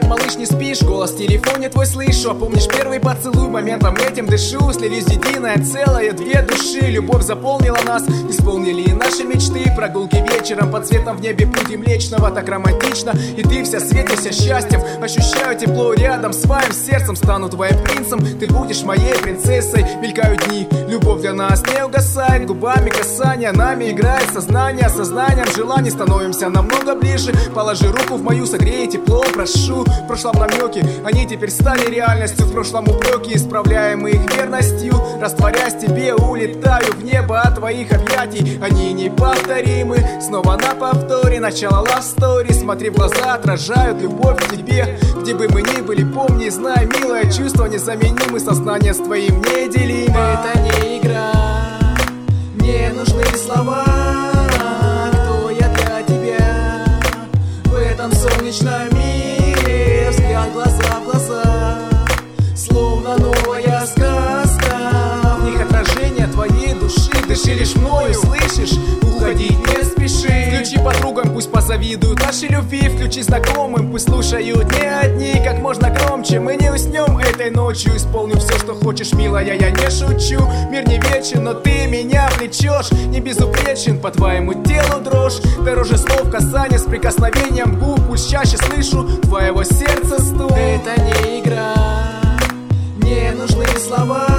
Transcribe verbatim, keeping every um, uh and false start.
Привет, малыш, не спишь? Голос в телефоне твой слышу. А помнишь первый поцелуй? Моментом этим дышу. Слились единое целое, две души. Любовь заполнила нас, исполнили наши мечты. Прогулки вечером под светом в небе пути Млечного. Так романтично, и ты вся светишься счастьем. Ощущаю тепло рядом с моим сердцем. Стану твоим принцем, ты будешь моей принцессой. Мелькают дни, любовь для нас не угасает. Губами касания, нами играет сознание. Сознанием желаний становимся намного ближе. Положи руку в мою, согрей тепло, прошу. В прошлом намеки, они теперь стали реальностью. В прошлом упреки, исправляем их верностью. Растворясь тебе, улетаю в небо от твоих объятий. Они неповторимы, снова на повторе. Начало love story, смотри в глаза, отражают любовь к тебе. Где бы мы ни были, помни, знай, милое чувство незаменимы. Сознание с твоим неделимо. Это не игра, мне нужны слова. Кто я для тебя в этом солнечном мире? Взгляд глаза в глаза, словно новая сказка. В них отражение твоей души. Дыши лишь мною, слышишь? Уходить не спеши. Включи подругам, пусть позавидуют нашей любви. Включи знакомым, пусть слушают не одни. Как можно громче, мы не уснем этой ночью. Исполню все, что хочешь, милая, я не шучу. Мир не вечен, но ты меня влечешь. Не безупречен, по твоему телу дрожь. Дороже слов, касания с прикосновением губ. Пусть чаще слышу твоего сердца стук. Это не игра, мне нужны слова.